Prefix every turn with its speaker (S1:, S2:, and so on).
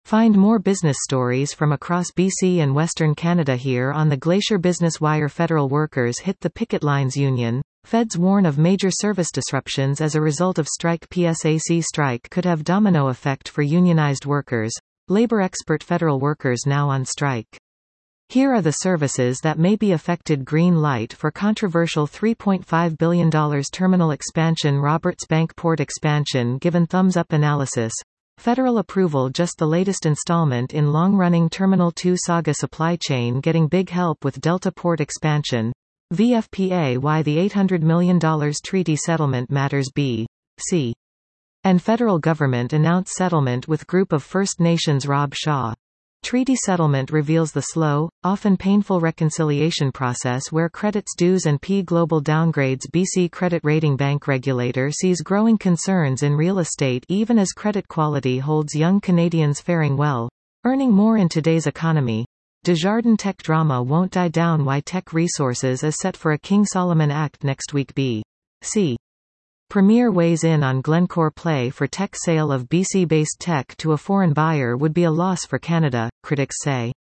S1: Find more business stories from across BC and Western Canada here on the Glacier Business Wire. Federal workers hit the picket lines. Union Feds warn of major service disruptions as a result of strike. PSAC strike could have domino effect for unionized workers. Labor expert. Federal workers now on strike. Here are the services that may be affected. Green light for controversial $3.5 billion terminal expansion. Roberts Bank port expansion given thumbs up. Analysis. Federal approval. Just the latest installment in long-running Terminal 2 saga. Supply chain getting big help with Delta port expansion. VFPA. Why the $800 million treaty settlement matters. B.C. and federal government announce settlement with group of First Nations. Rob Shaw. Treaty settlement reveals the slow, often painful reconciliation process where credits dues and P global downgrades. BC credit rating. Bank regulator sees growing concerns in real estate even as credit quality holds young Canadians faring well, earning more in today's economy. Desjardins tech drama won't die down. Why tech resources is set for a King Solomon Act next week. B.C. Premier weighs in on Glencore play for tech. Sale of BC-based tech to a foreign buyer would be a loss for Canada, critics say.